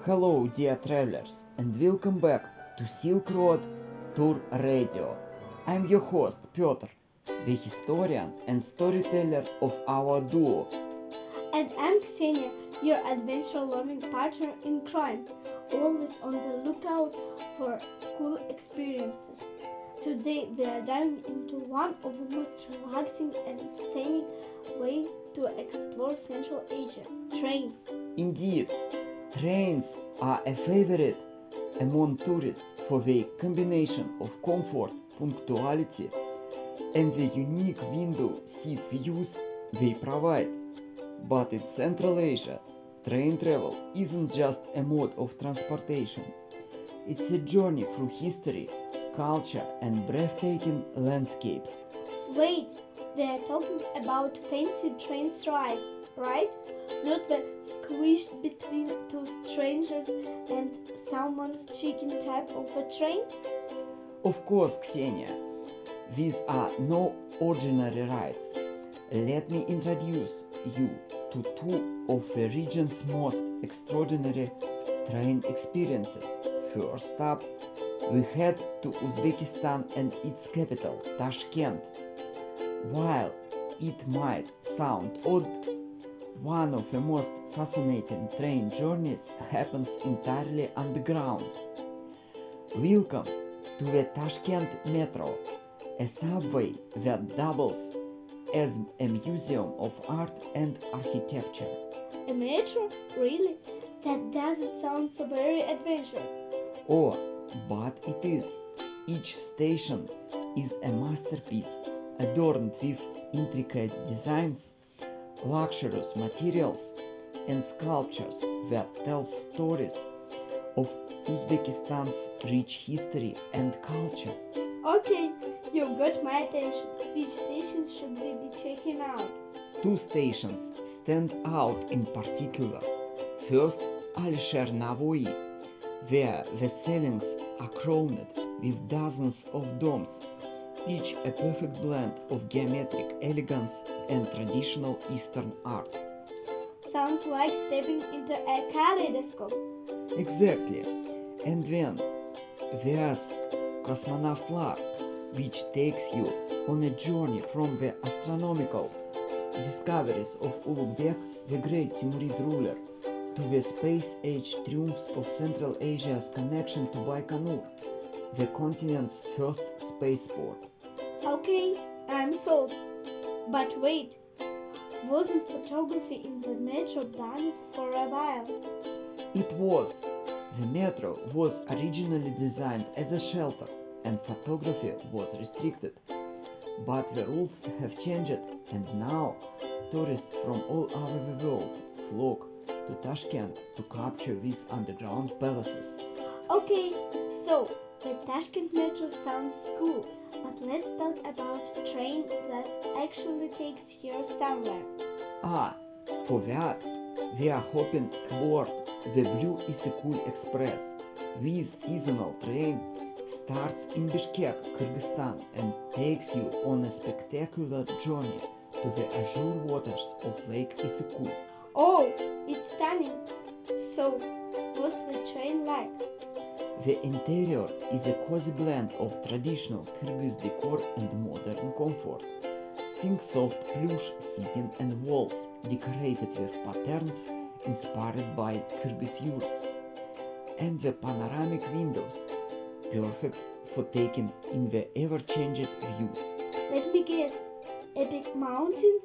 Hello, dear travelers, and welcome back to Silk Road Tour Radio. I'm your host, Piotr, the historian and storyteller of our duo. And I'm Ksenia, your adventure loving partner in crime, always on the lookout for cool experiences. Today we are diving into one of the most relaxing and entertaining ways to explore Central Asia trains. Indeed, trains are a favorite among tourists for their combination of comfort, punctuality, and the unique window seat views they provide. But in Central Asia, train travel isn't just a mode of transportation. It's a journey through history, culture, and breathtaking landscapes. Wait, we are talking about fancy train rides, right? Not the squished between two strangers and someone's chicken type of a train? Of course, Ksenia, these are no ordinary rides. Let me introduce you to two of the region's most extraordinary train experiences. First up, we head to Uzbekistan and its capital, Tashkent. While it might sound odd, one of the most fascinating train journeys happens entirely underground. Welcome to the Tashkent Metro, a subway that doubles as a museum of art and architecture. A metro? Really? That doesn't sound so very adventurous. Oh, but it is. Each station is a masterpiece adorned with intricate designs, luxurious materials, and sculptures that tell stories of Uzbekistan's rich history and culture. Okay, you got my attention. Which stations should we be checking out? Two stations stand out in particular. First, Alisher Navoi, where the ceilings are crowned with dozens of domes, each a perfect blend of geometric elegance and traditional Eastern art. Sounds like stepping into a kaleidoscope. Exactly. And then there's Cosmonaut Lark, which takes you on a journey from the astronomical discoveries of Ulugh the great Timurid ruler, to the space-age triumphs of Central Asia's connection to Baikonur, the continent's first spaceport. Okay, I'm sold. But wait, wasn't photography in the metro banned for a while? It was. The metro was originally designed as a shelter and photography was restricted. But the rules have changed and now tourists from all over the world flock to Tashkent to capture these underground palaces. Okay, so the Tashkent metro sounds cool, but let's talk about a train that actually takes here somewhere. Ah, for that, we are hopping aboard the Blue Isyk-Kul Express. This seasonal train starts in Bishkek, Kyrgyzstan and takes you on a spectacular journey to the azure waters of Lake Isyk-Kul. Oh, it's stunning. So, what's the train like? The interior is a cozy blend of traditional Kyrgyz decor and modern comfort. Think soft plush seating and walls decorated with patterns inspired by Kyrgyz yurts. And the panoramic windows, perfect for taking in the ever-changing views. Let me guess, epic mountains?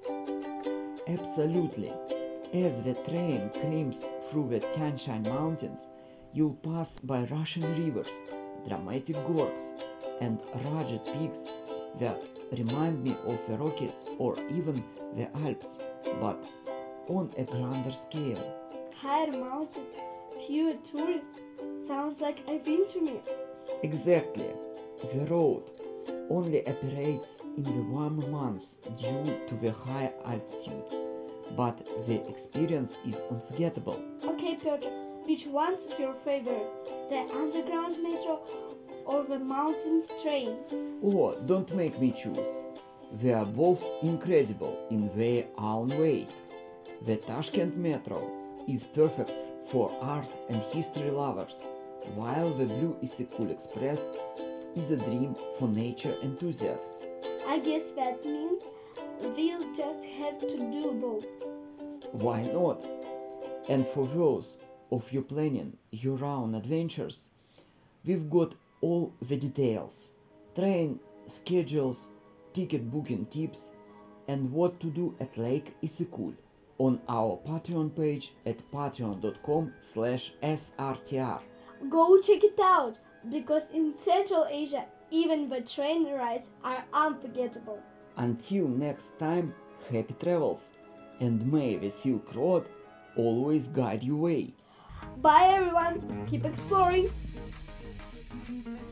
Absolutely. As the train climbs through the Tian Shan mountains, you'll pass by rushing rivers, dramatic gorges, and rugged peaks that remind me of the Rockies or even the Alps, but on a grander scale. Higher mountains, fewer tourists. Sounds like a win to me. Exactly. The road only operates in the warmer months due to the high altitudes, but the experience is unforgettable. Okay, Piotr, which one's your favorite? The underground metro or the mountains train? Oh, don't make me choose. They are both incredible in their own way. The Tashkent metro is perfect for art and history lovers, while the Blue Isyk Express is a dream for nature enthusiasts. I guess that means we'll just have to do both. Why not? And for those of you planning your own adventures, we've got all the details: train schedules, ticket booking tips, and what to do at Lake Isyk on our Patreon page at patreon.com/srtr. Go check it out, because in Central Asia, even the train rides are unforgettable. Until next time, happy travels, and may the Silk Road always guide your way. Bye everyone, keep exploring!